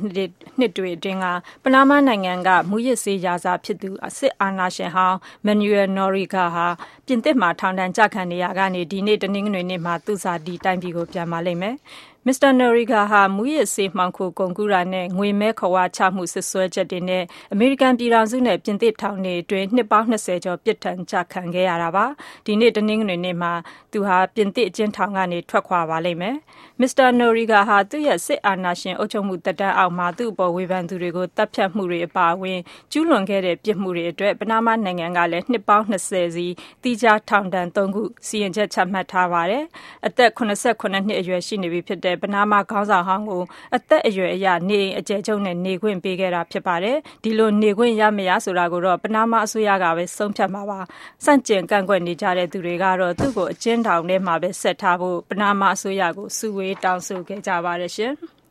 နှစ်တွေအတွင်းကပနားမားနိုင်ငံကမူရစ်ဆေးရာဇာဖြစ်သူစစ်အာဏာရှင်ဟောင်း Manuel Noriega ဟာပြင်သစ်မှာထောင်ဒဏ်ကျခံနေရာကနေဒီနေ့တနင်္ဂနွေနေ့မှာသူ့ဇာတိတိုင်းပြည်ကိုပြန်ပါလိမ့်မယ်။ Mr. Noriega ဟာမူရစ်ဆေးမှောင်ခိုကုန်ကူးတာနဲ့ငွေမဲခဝါချမှုစွပ်စွဲချက်တွေနဲ့အမေရိကန်ပြည်ထောင်စုနဲ့ပြင်သစ်ထောင်တွေအတွင်းနှစ်ပေါင်း20ကျော်ပြစ်ဒဏ်ကျခံခဲ့ရတာပါ။ဒီနေ့တနင်္ဂနွေနေ့မှာသူဟာပြင်သစ်အကျဉ်းထောင်ကနေထွက်ခွာပါလိမ့်မယ်။ Mr. Noriega ဟာသူ့ရဲ့စစ်အာဏာရှင်အုပ်ချုပ်မှုသက်တမ်းအောက်မှာသူ့အပေါ်ဝေဖန်သူတွေကိုတပ်ဖြတ်မှုတွေအပါအဝင်ကျူးလွန်ခဲ့တဲ့ပြစ်မှုတွေအတွက်ပနားမားနိုင်ငံကလည်းနှစ်ပေါင်း20စီသီးခြားထောင်ဒဏ်3ခုစီရင်ချက်ချမှတ်ထားပါတယ်။အသက်89နှစ်အရွယ်ရှိနေပြီဖြစ်တဲ့ပနားမားခေါင်းဆောင်ဟောင်းကိုအသက်အရွယ်အရနေအိမ်အကျယ်ချုပ်နဲ့နေခွင့်ပေးခဲ့တာဖြစ်ပါတယ်။ဒီလိုနေခွင့်ရမရဆိုတာကိုတော့ပနားမားအစိုးရကပဲဆုံးဖြတ်မှာပါ။ဆန့်ကျင်ကန့်ကွက်နေကြတဲ့သူတွေကတော့သူ့ကိုအကျဉ်းထောင်ထဲမှာပဲဆက်ထားဖို့ပနားမားအစိုးရကိုစုဝေးတောင်းဆိုခဲ့ကြပါတယ်ရှင်။